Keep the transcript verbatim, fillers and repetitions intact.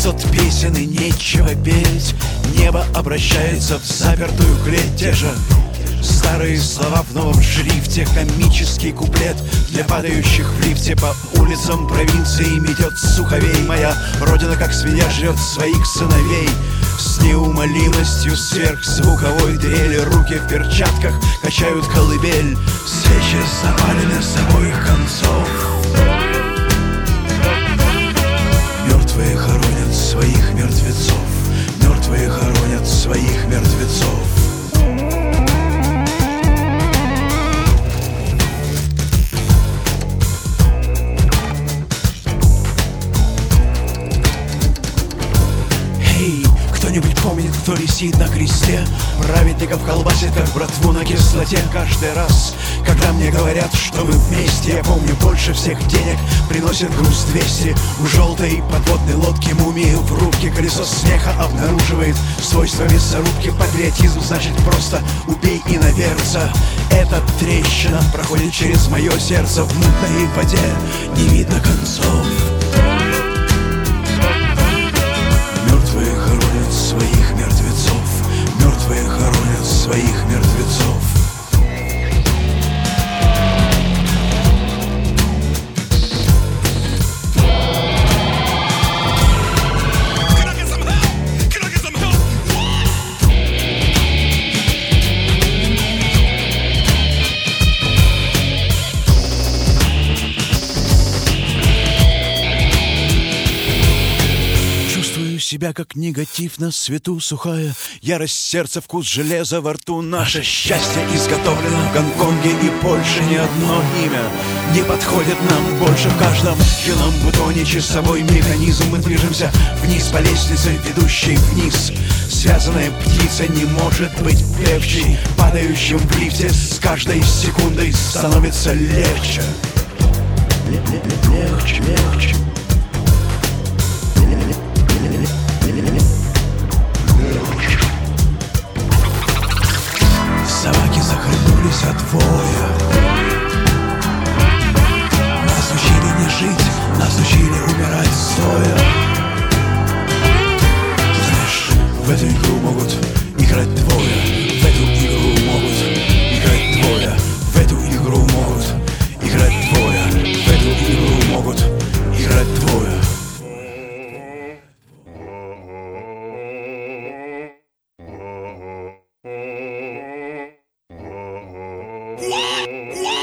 Пятьсот песен и нечего петь. Небо обращается в запертую клеть. Те же старые слова в новом шрифте. Комический куплет для падающих в лифте. По улицам провинции метет суховей. Моя родина, как свинья, жрет своих сыновей. С неумолимостью сверхзвуковой дрели. Руки в перчатках качают колыбель. Свечи запалены с обоих концов. Мертвые хоронят своих мертвецов. Мертвые хоронят своих мертвецов. Кто-нибудь помнит, кто висит на кресте? Праведников колбасит, как братву на кислоте. Каждый раз, когда мне говорят, что мы вместе, я помню, больше всех денег приносит груз двести. У желтой подводной лодки мумии в рубке. Колесо смеха обнаруживает свойства мясорубки. Патриотизм значит просто убей иноверца. Эта трещина проходит через мое сердце. В мутной воде не видно концов. Мертвые хоронят своих мертвецов. Мертвые хоронят своих мертвецов. Себя как негатив на свету сухая. Ярость сердца, вкус железа во рту. Наше счастье изготовлено в Гонконге. И больше ни одно имя не подходит нам больше. В каждом юном бутоне часовой механизм. Мы движемся вниз по лестнице, ведущей вниз. Связанная птица не может быть певчей. Падающим в лифте с каждой секундой становится легче. Легче, легче. Собаки захлебнулись от воя. Нас учили не жить, нас учили умирать стоя. Знаешь, в эту игру могут играть двое. В эту игру могут играть двое. В эту игру могут играть двое. В эту игру могут играть двое. What? What?